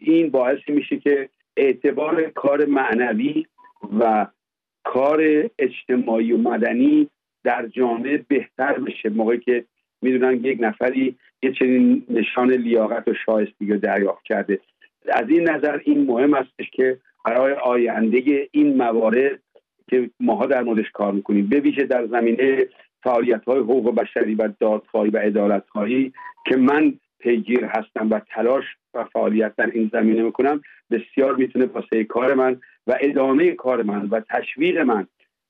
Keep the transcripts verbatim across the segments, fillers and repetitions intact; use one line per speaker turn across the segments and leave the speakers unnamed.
این باعث میشه که اعتبار کار معنوی و کار اجتماعی و مدنی در جامعه بهتر بشه، موقعی که میدونن یک نفری یه چنین نشان لیاقت و شایستگی رو دریافت کرده. از این نظر این مهم استش که برای آینده این موارد که ماها در موردش کار میکنیم، به ویژه در زمینه فعالیت‌های حقوق بشری و دادخواهی و عدالت‌خواهی که من پیگیر هستم و تلاش و فعالیت در این زمینه میکنم، بسیار میتونه واسه کار من و ادامه کار من و تشویق من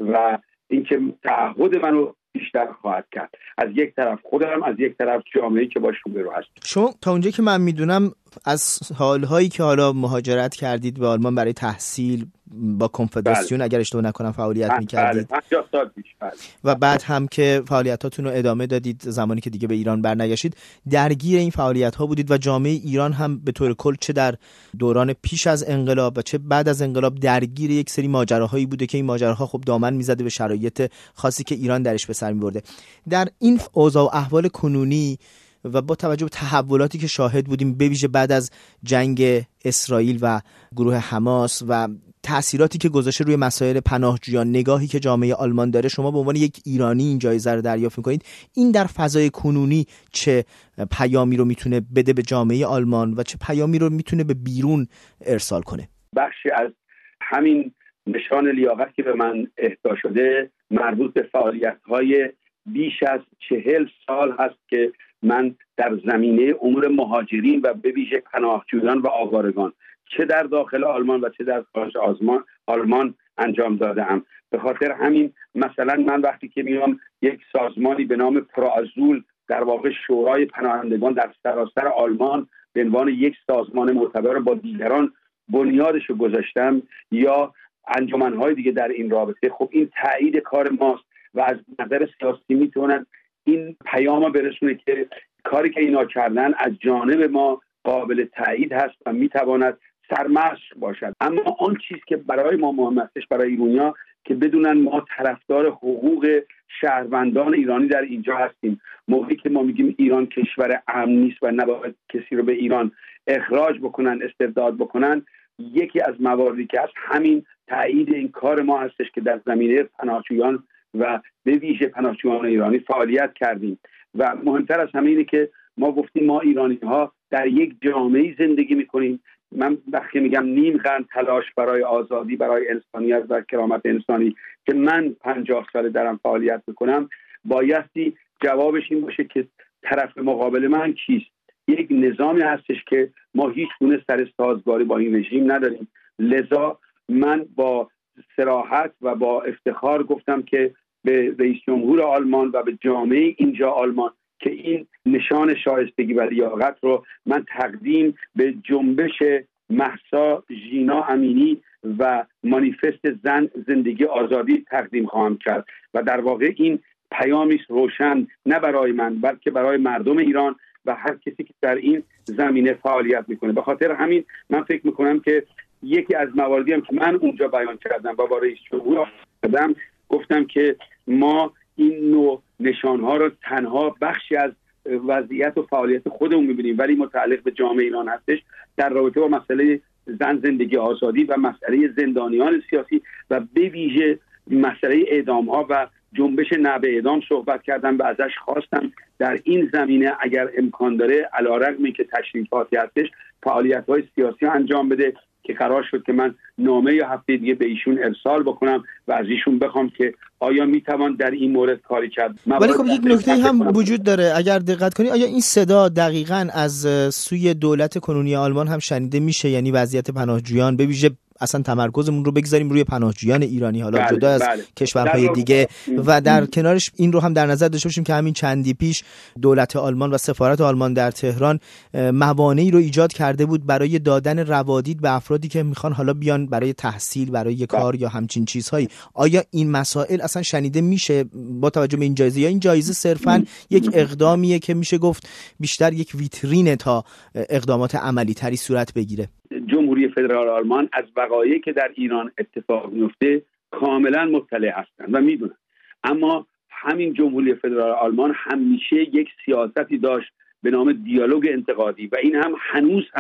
و اینکه تعهد منو بیشتر خواهد کرد، از یک طرف خودم، از یک طرف جامعه‌ای که باش روبرو هست.
شما تا اونجایی که من میدونم از سالهایی که حالا مهاجرت کردید به آلمان برای تحصیل با کنفدراسیون، اگر اشتباه نکنم فعالیت میکردید،
پنجاه سال پیش بله.
و بعد هم که فعالیتاتون رو ادامه دادید زمانی که دیگه به ایران برنگشتید، درگیر این فعالیت ها بودید و جامعه ایران هم به طور کل چه در دوران پیش از انقلاب و چه بعد از انقلاب درگیر یک سری ماجراهایی بوده که این ماجراها خب دامن میزده به شرایط خاصی که ایران درش به سر میبرده. در این اوضاع و احوال کنونی و با توجه به تحولاتی که شاهد بودیم به ویژه بعد از جنگ اسرائیل و گروه حماس و تأثیراتی که گذاشته روی مسائل پناهجویان، نگاهی که جامعه آلمان داره، شما به عنوان یک ایرانی این جایزه رو دریافت می‌کنید، این در فضای کنونی چه پیامی رو میتونه بده به جامعه آلمان و چه پیامی رو میتونه به بیرون ارسال کنه؟
بخشی از همین نشان لیاقت که به من اهدا شده مربوط به فعالیت‌های بیش از چهل سال هست که من در زمینه امور مهاجرین و به ویژه پناهجویان و آوارگان چه در داخل آلمان و چه در خارج آلمان آلمان انجام دادم. به خاطر همین مثلا من وقتی که میام یک سازمانی به نام پرآزول، در واقع شورای پناهندگان در سراسر آلمان، به عنوان یک سازمان معتبر با دیگران بنیادش رو گذاشتم، یا انجمن‌های دیگه در این رابطه، خب این تایید کار ماست و از نظر سیاسی میتونن این پیام برسونه که کاری که اینا کردن از جانب ما قابل تایید هست و میتواند سرمشق باشد. اما آن چیز که برای ما مهم هستش، برای ایرانی‌ها، که بدونن ما طرفدار حقوق شهروندان ایرانی در اینجا هستیم. موقعی که ما میگیم ایران کشور امن نیست و نباید کسی رو به ایران اخراج بکنن، استبداد بکنن، یکی از مواردی که هست همین تایید این کار ما هستش که در زمینه پناهجویان و به ویژه پناهجویان ایرانی فعالیت کردیم. و مهمتر از همه اینه که ما گفتیم ما ایرانی‌ها در یک جامعه زندگی میکنیم. من وقتی میگم نیم قرن تلاش برای آزادی، برای انسانیت و کرامت انسانی که من پنجاه سال درم فعالیت میکنم، بایستی جوابش این باشه که طرف مقابل من کیست. یک نظامی هستش که ما هیچ گونه سر سازگاری با این رژیم نداریم. لذا من با صراحت و با افتخار گفتم که به رئیس جمهور آلمان و به جامعه اینجا آلمان که این نشان شایستگی و لیاقت رو من تقدیم به جنبش مهسا ژینا امینی و مانیفست زن زندگی آزادی تقدیم خواهم کرد و در واقع این پیامی روشن نه برای من بلکه برای مردم ایران و هر کسی که در این زمینه فعالیت میکنه. به خاطر همین من فکر میکنم که یکی از مواردی هم که من اونجا بیان کردم و با رئیس جمهور کردم، گفتم که ما این نوع نشانها رو تنها بخشی از وضعیت و فعالیت خودمون میبینیم ولی متعلق به جامعه ایران هستش، در رابطه با مسئله زن زندگی آزادی و مسئله زندانیان سیاسی و به ویژه مسئله اعدام ها و جنبش نه به اعدام صحبت کردم و ازش خواستم در این زمینه اگر امکان داره علیرغم اینکه تشریفاتی هستش فعالیت‌های سیاسی انجام بده که قرار شد که من نامه یا هفته دیگه به ایشون ارسال بکنم و از ایشون بخوام که آیا میتوان در این مورد کاری کرد.
ولی خب یک نکته هم وجود داره اگر دقت کنی، آیا این صدا دقیقاً از سوی دولت کنونی آلمان هم شنیده میشه؟ یعنی وضعیت پناهجویان به ویژه اصلا تمرکزمون رو بگذاریم روی پناهجویان ایرانی، حالا بله، جدا از بله. کشورهای دیگه و در کنارش این رو هم در نظر داشته باشیم که همین چندی پیش دولت آلمان و سفارت آلمان در تهران موانعی رو ایجاد کرده بود برای دادن روادید به افرادی که میخوان حالا بیان برای تحصیل، برای بله. کار یا همچین چیزهایی. آیا این مسائل اصلا شنیده میشه با توجه به این جایزه، یا این جایزه صرفاً یک اقدامیه که میشه گفت بیشتر یک ویترینه تا اقدامات عملی تری صورت بگیره؟
جمهوری فدرال آلمان از وقایعی که در ایران اتفاق میفته کاملا مطلع هستند و میدونن، اما همین جمهوری فدرال آلمان همیشه یک سیاستی داشت به نام دیالوگ انتقادی و این هم هنوز هم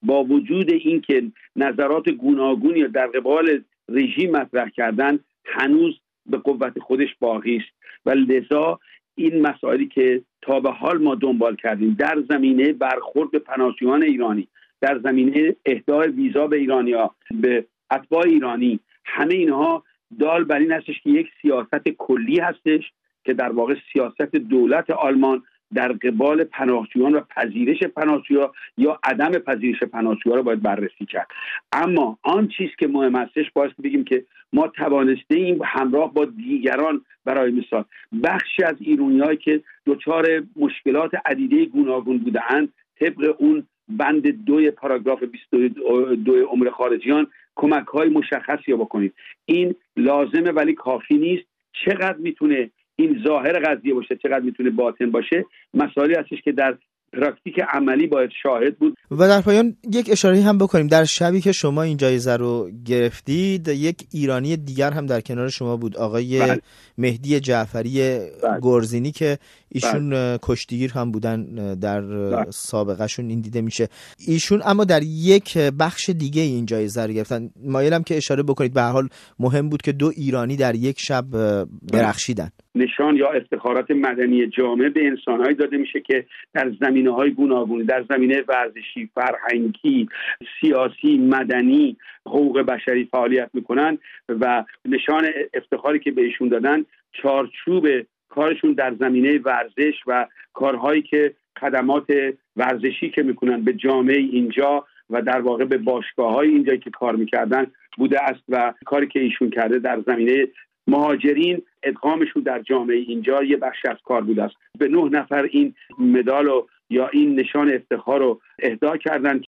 با وجود اینکه نظرات گوناگونی در قبال رژیم مطرح کردن هنوز به قوت خودش باقی است و لذا این مسائلی که تا به حال ما دنبال کردیم در زمینه برخورد به پناهجویان ایرانی، در زمینه اهدای ویزا به ایرانی‌ها، به اتباع ایرانی، همه اینها دال بر این هستش که یک سیاست کلی هستش که در واقع سیاست دولت آلمان در قبال پناهجویان و پذیرش پناهجویان یا عدم پذیرش پناهجویان رو باید بررسی کرد. اما آن چیز که مهم هستش باید بگیم که ما توانسته ایم همراه با دیگران، برای مثال بخشی از ایرانی‌هایی که دچار مشکلات عدیده گوناگون بودند، طبق اون بند دوی پاراگراف بیست و دو امور خارجیان کمک‌های مشخصی رو بکنید. این لازمه ولی کافی نیست. چقدر میتونه این ظاهر قضیه باشه، چقدر میتونه باطن باشه، مسائلی هستش که در پراکتیک عملی باید شاهد بود.
و در پایان یک اشاره هم بکنیم، در شبی که شما این جایزه رو گرفتید یک ایرانی دیگر هم در کنار شما بود، آقای بله. مهدی جعفری بله. گرزینی که ایشون بله. کشتیگیر هم بودن در بله. سابقه شون این دیده میشه. ایشون اما در یک بخش دیگه این جایزه رو گرفتن. مایلم که اشاره بکنید، به هر حال مهم بود که دو ایرانی در یک شب درخشیدن.
نشان یا افتخارات مدنی جامعه به انسان‌هایی داده میشه که در زمینه‌های گوناگون، در زمینه ورزشی، فرهنگی، سیاسی، مدنی، حقوق بشری فعالیت میکنن و نشان افتخاری که بهشون دادن چارچوب کارشون در زمینه ورزش و کارهایی که خدمات ورزشی که میکنن به جامعه اینجا و در واقع به باشگاه‌های اینجا که کار میکردن بوده است و کاری که ایشون کرده در زمینه مهاجرین ادغامشون در جامعه اینجا یه بخش از کار بوده است. به نه نفر این مدال یا این نشان افتخار رو اهدا کردن